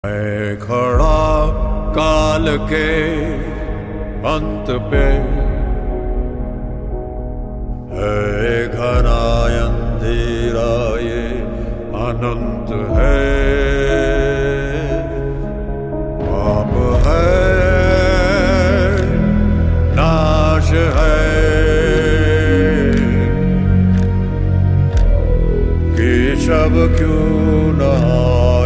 मैं खड़ा काल के अंत पे, है घना अंधेरा ये अनंत है। पाप है, नाश है, केशव क्यों न